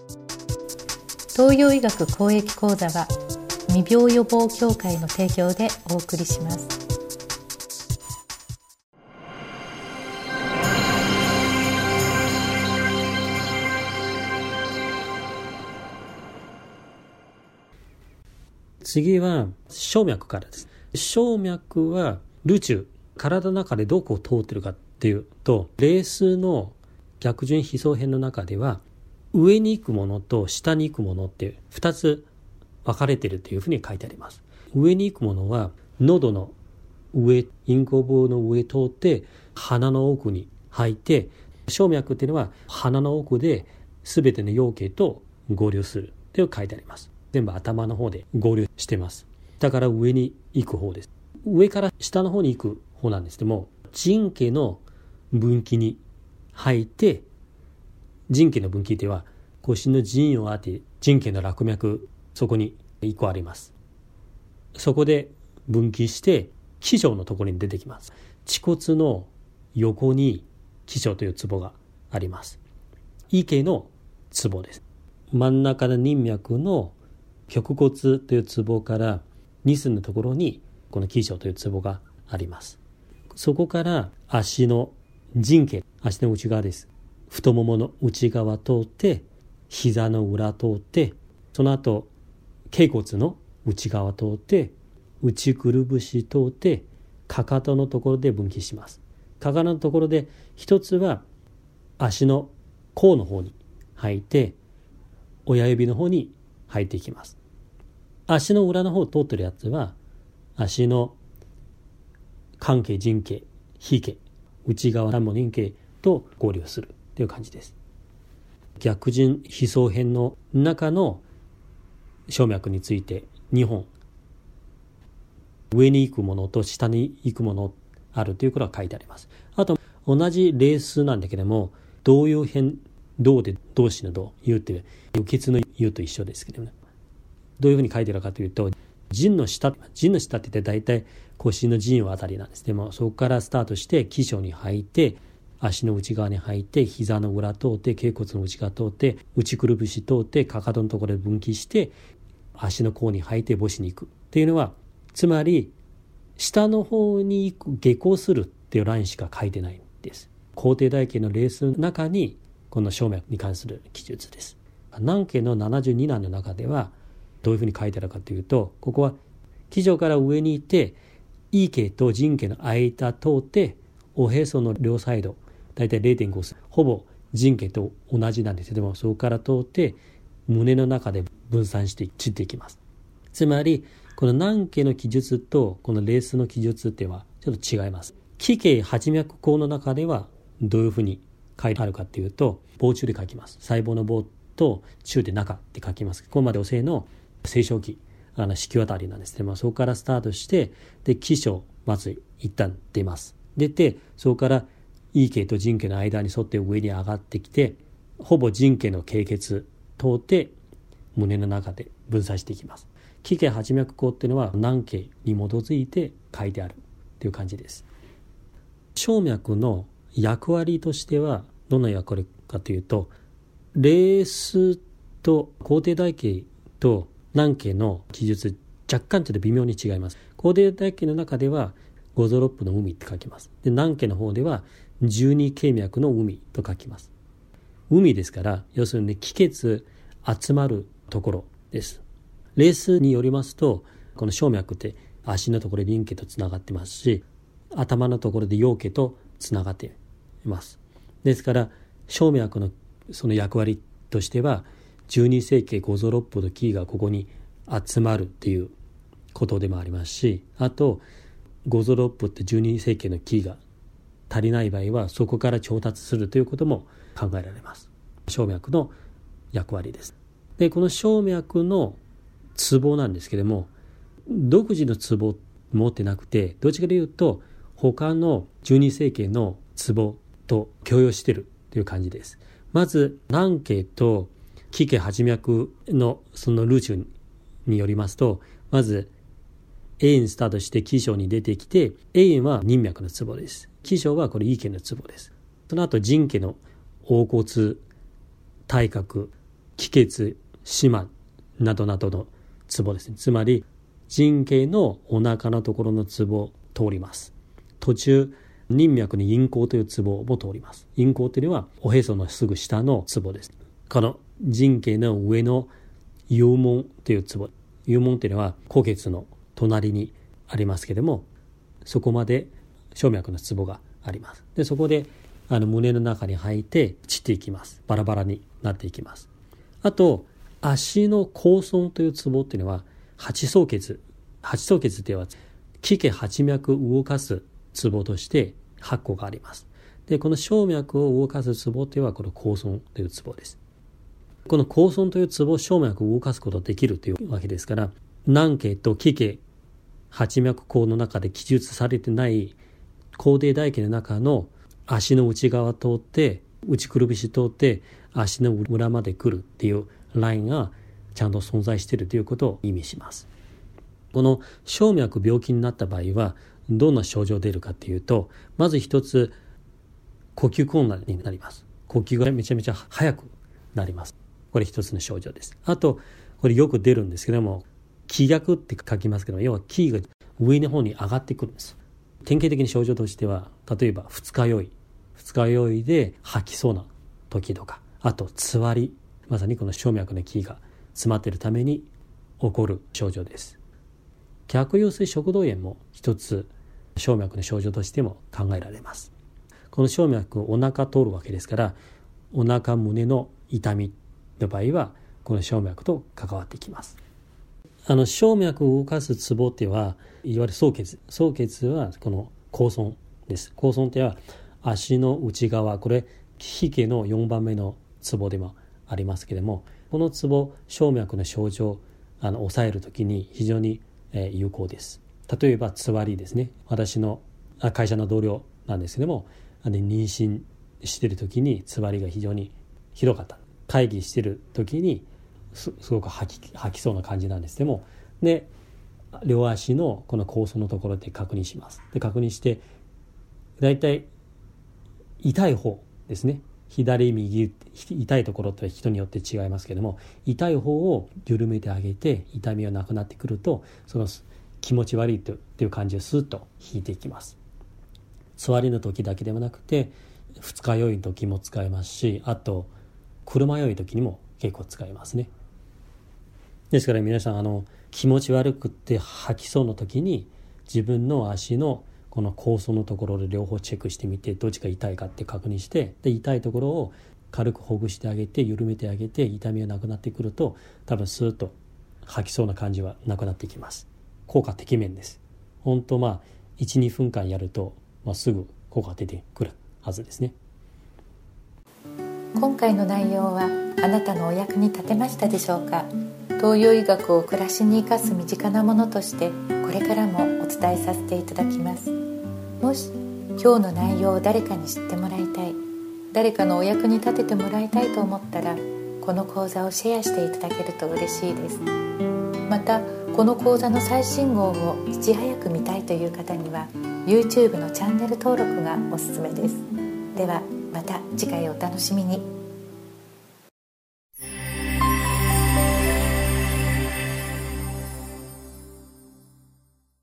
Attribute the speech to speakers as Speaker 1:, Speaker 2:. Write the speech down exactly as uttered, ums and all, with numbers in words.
Speaker 1: 東洋医学公益講座は未病予防協会の提供でお送りします。
Speaker 2: 次は小脈からです。小脈はルチュ、体の中でどこを通ってるかっていうと、レースの逆順非相辺の中では上に行くものと下に行くものってふたつ分かれているというふうに書いてあります。上に行くものは喉の上、咽喉部の上通って鼻の奥に入って、小脈っていうのは鼻の奥で全ての陽茎と合流するという書いてあります。全部頭の方で合流してます。だから上に行く方です。上から下の方に行く方なんですけども、腎茎の分岐に入って、腎茎の分岐っては腰の腎を当て、腎茎の絡脈、そこにいっこあります。そこで分岐して気腸のところに出てきます。恥骨の横に気腸というツボがあります。胃系のツボです。真ん中の任脈の極骨というツボからに寸のところにこの気腸というツボがあります。そこから足の腎茎、足の内側です。太ももの内側通って膝の裏通って、その後脛骨の内側通って内くるぶし通ってかかとのところで分岐します。かかとのところで一つは足の甲の方に入って親指の方に入っていきます。足の裏の方を通ってるやつは足の関係、腎茎、脾茎、内側三門陰茎と合流するという感じです。逆順非相辺の中の小脈についてにほん、上に行くものと下に行くものあるということが書いてあります。あと同じレースなんだけども、動揺辺、動で動詞の動、言うって輸血の言うと一緒ですけどね。どういうふうに書いてあるかというと、腎の下、腎の下って言って大体腰の腎あたりなんです。でもそこからスタートして気腸に入って、足の内側に入って、膝の裏通って、脛骨の内側通って、内くるぶし通って、かかとのところで分岐して、足の甲に入って母子に行くっていうのは、つまり下の方に行く、下行するっていうラインしか書いてないんです。後庭台形のレースの中にこの小脈に関する記述です。南系のななじゅうに難の中ではどういうふうに書いてあるかというと、ここは気腸から上に行って胃系と腎系の間通っておへその両サイドだいたい れいてんご ほぼ腎系と同じなんですけども、そこから通って胸の中で分散して散っていきます。つまりこの南系の記述とこのレースの記述ってはちょっと違います。気系八脈孔の中ではどういうふうに書いてあるかというと、棒中で書きます。細胞の棒と中で中って書きます。ここまでお性の成長期、あの子宮あたりなんですね。まあ、そこからスタートして、で気腸まず一旦出ます。出て、そこから胃系と腎系の間に沿って上に上がってきて、ほぼ腎系の経血通って胸の中で分散していきます。気系八脈孔っていうのは南系に基づいて書いてあるという感じです。小脈の役割としてはどんな役割かというと、レースと後庭台形と南系の記述若干ちょっと微妙に違います。後庭台形の中では五臓六腑の海って書きます。で、南系の方では十二経脈の海と書きます。海ですから、要するに気血集まるところです。レースによりますと、この小脈って足のところで輪系とつながってますし、頭のところで陽系とつながっています。ですから小脈のその役割としては、十二星系五臓六腑の気がここに集まるっていうことでもありますし、あと五臓六腑って十二星系の気が足りない場合はそこから調達するということも考えられます。小脈の役割です。で、この小脈のツボなんですけれども、独自のツボ持ってなくて、どっちかというと他の十二星系のツボと共用しているという感じです。まず南系と気系八脈のそのルーチュによりますと、まずA円スタートして気腸に出てきて、A円は任脈のツボです。気腸はこれ胃系のツボです。その後腎系の横骨、体格、 気血、四満などなどのツボですね。つまり神経のお腹のところのツボを通ります。途中任脈に陰交というツボも通ります。陰交というのはおへそのすぐ下のツボです。この神経の上の幽門というツボ、幽門というのは虎穴の隣にありますけれども、そこまで小脈のツボがあります。でそこであの胸の中に入って散っていきます。バラバラになっていきます。あと足の後尊というツボっていうのは八宗穴、八宗穴というのは気血八脈を動かすツボとしてはっこがあります。でこの小脈を動かすツボというのはこの後尊というツボです。この後尊というツボ、小脈を動かすことができるというわけですから、軟気と気血八脈孔の中で記述されてない後庭大気の中の足の内側通って内くるぶし通って足の裏まで来るっていうラインがちゃんと存在しているということを意味します。この小脈病気になった場合はどんな症状が出るかというと、まず一つ呼吸困難になります。呼吸がめちゃめちゃ早くなります。これ一つの症状です。あとこれよく出るんですけども、気逆って書きますけども、要は気が上の方に上がってくるんです。典型的に症状としては、例えば二日酔い二日酔いで吐きそうな時とか、あとつわり、まさにこの小脈の気が詰まっているために起こる症状です。逆流性食道炎も一つ小脈の症状としても考えられます。この小脈お腹通るわけですから、お腹胸の痛みの場合はこの小脈と関わっていきます。あの小脈を動かすツボってはいわゆる総血、総血はこの後尊です。後尊っては足の内側、これ気血のよんばんめのツボでもありますけれども、このツボ小脈の症状あの抑えるときに非常に、えー、有効です。例えばつわりですね。私の会社の同僚なんですけども、あの妊娠しているときにつわりが非常にひどかった。会議しているときに す, すごく吐 き, 吐きそうな感じなんですけども、で両足のこの後尊のところで確認します。で確認してだいたい痛い方ですね、左右痛いところって人によって違いますけども、痛い方を緩めてあげて痛みがなくなってくると、その気持ち悪いという感じをスーッと引いていきます。つわりの時だけではなくて二日酔いの時も使えますし、あと車酔い時にも結構使えますね。ですから皆さんあの気持ち悪くって吐きそうな時に自分の足のこの後尊のところで両方チェックしてみて、どっちが痛いかって確認して、で痛いところを軽くほぐしてあげて緩めてあげて、痛みがなくなってくると多分スーッと吐きそうな感じはなくなってきます。効果てきめんです。本当まあ いちにふんかんやると、まあ、すぐ効果が出てくるはずですね。
Speaker 1: 今回の内容はあなたのお役に立てましたでしょうか。東洋医学を暮らしに生かす身近なものとしてこれからもお伝えさせていただきます。もし今日の内容を誰かに知ってもらいたい、誰かのお役に立ててもらいたいと思ったら、この講座をシェアしていただけると嬉しいです。またこの講座の最新号をいち早く見たいという方には YouTube のチャンネル登録がおすすめです。ではまた次回お楽しみに。